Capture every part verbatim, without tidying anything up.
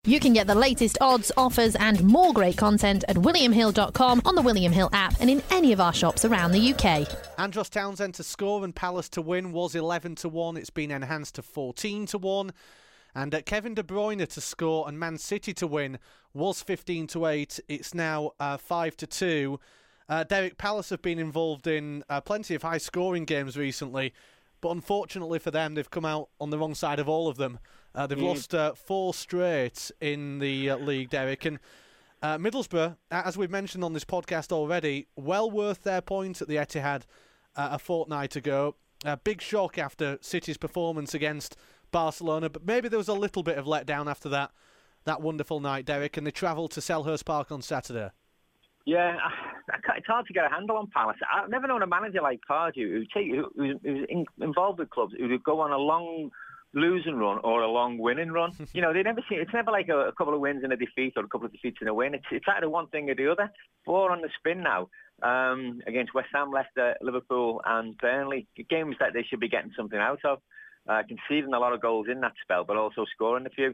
You can get the latest odds, offers and more great content at william hill dot com, on the William Hill app and in any of our shops around the U K. Andros Townsend to score and Palace to win was eleven to one. It's been enhanced to fourteen to one. And uh, Kevin De Bruyne to score and Man City to win was fifteen to eight. It's now uh, five to two. Uh, Derek, Palace have been involved in uh, plenty of high-scoring games recently, but unfortunately for them, they've come out on the wrong side of all of them. Uh, they've mm. lost uh, four straight in the uh, league, Derek. And uh, Middlesbrough, as we've mentioned on this podcast already, well worth their point at the Etihad uh, a fortnight ago. A big shock after City's performance against Barcelona, but maybe there was a little bit of letdown after that that wonderful night, Derek, and they travelled to Selhurst Park on Saturday. Yeah, it's hard to get a handle on Palace. I've never known a manager like Pardew who take who, who's, who's in, involved with clubs who would go on a long losing run or a long winning run. You know, they never see. It's never like a, a couple of wins and a defeat or a couple of defeats and a win. It's it's either one thing or the other. Four on the spin now um, against West Ham, Leicester, Liverpool, and Burnley. Games that they should be getting something out of. Uh, conceding a lot of goals in that spell, but also scoring a few.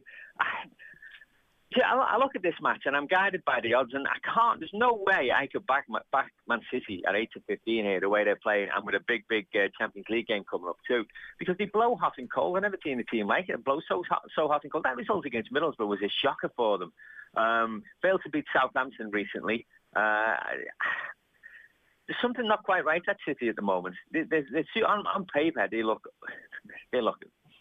Yeah, I look at this match and I'm guided by the odds, and I can't. There's no way I could back back Man City at eight to fifteen here, the way they're playing, and with a big, big uh, Champions League game coming up too, because they blow hot and cold. I've never seen a team like it. It blows so hot, so hot and cold. That result against Middlesbrough was a shocker for them. Um, failed to beat Southampton recently. Uh, there's something not quite right at City at the moment. They, they, they, on, on paper, they look they look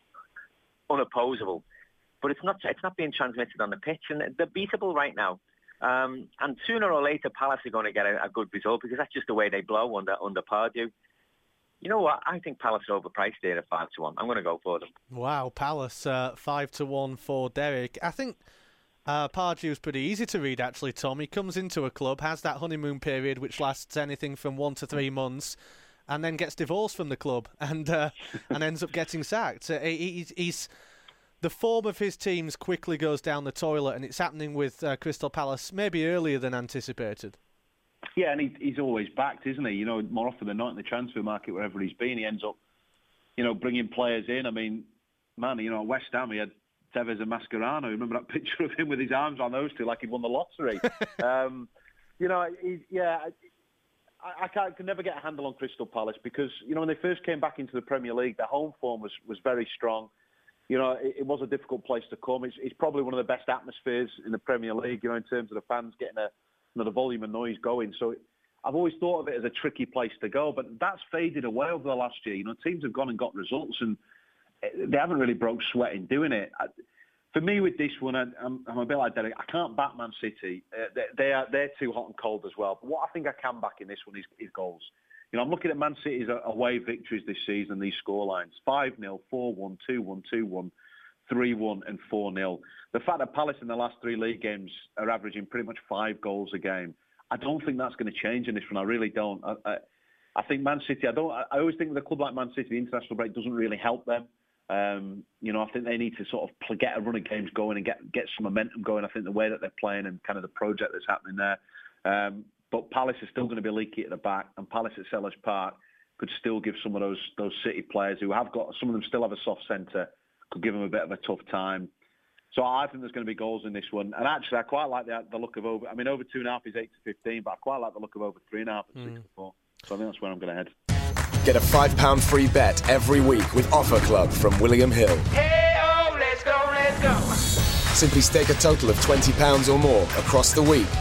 unopposable. But it's not it's not being transmitted on the pitch, and they're beatable right now. Um, and sooner or later, Palace are going to get a, a good result, because that's just the way they blow under under Pardew. You know what? I think Palace are overpriced here at five to one. I'm going to go for them. Wow, Palace uh, five to one for Derek. I think uh, Pardew's pretty easy to read, actually. Tom, he comes into a club, has that honeymoon period, which lasts anything from one to three months, and then gets divorced from the club and uh, and ends up getting sacked. Uh, he, he's The form of his teams quickly goes down the toilet, and it's happening with uh, Crystal Palace maybe earlier than anticipated. Yeah, and he, he's always backed, isn't he? You know, more often than not in the transfer market, wherever he's been, he ends up, you know, bringing players in. I mean, man, you know, at West Ham, he had Tevez and Mascherano. Remember that picture of him with his arms on those two like he'd won the lottery? um, you know, he, yeah, I, I can't, can never get a handle on Crystal Palace because, you know, when they first came back into the Premier League, their home form was, was very strong. You know, it, it was a difficult place to come. It's, it's probably one of the best atmospheres in the Premier League, you know, in terms of the fans getting a, you know, the volume of noise going. So I've always thought of it as a tricky place to go, but that's faded away over the last year. You know, teams have gone and got results, and they haven't really broke sweat in doing it. I, for me, with this one, I, I'm, I'm a bit like Derek. I can't back Man City. Uh, they, they are, they're too hot and cold as well. But what I think I can back in this one is, is goals. You know, I'm looking at Man City's away victories this season, these scorelines. five nil, four one, two one, two one, three one and four nil. The fact that Palace in the last three league games are averaging pretty much five goals a game, I don't think that's going to change in this one. I really don't. I, I, I think Man City, I don't. I always think with a club like Man City, the international break doesn't really help them. Um, you know, I think they need to sort of get a run of games going and get, get some momentum going. I think the way that they're playing and kind of the project that's happening there. Um, But Palace is still going to be leaky at the back, and Palace at Selhurst Park could still give some of those those City players who have got, some of them still have a soft centre, could give them a bit of a tough time. So I think there's going to be goals in this one. And actually, I quite like the, the look of over, I mean, over two and a half is eight to fifteen, but I quite like the look of over three and a half at mm. six to four. So I think that's where I'm going to head. Get a five pound free bet every week with Offer Club from William Hill. Hey, oh, let's go, let's go. Simply stake a total of twenty pounds or more across the week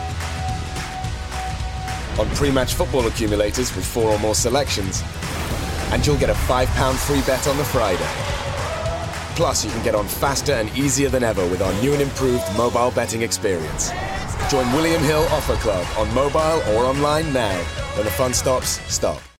on pre-match football accumulators with four or more selections, and you'll get a five pound free bet on the Friday. Plus, you can get on faster and easier than ever with our new and improved mobile betting experience. Join William Hill Offer Club on mobile or online now. When the fun stops, stop.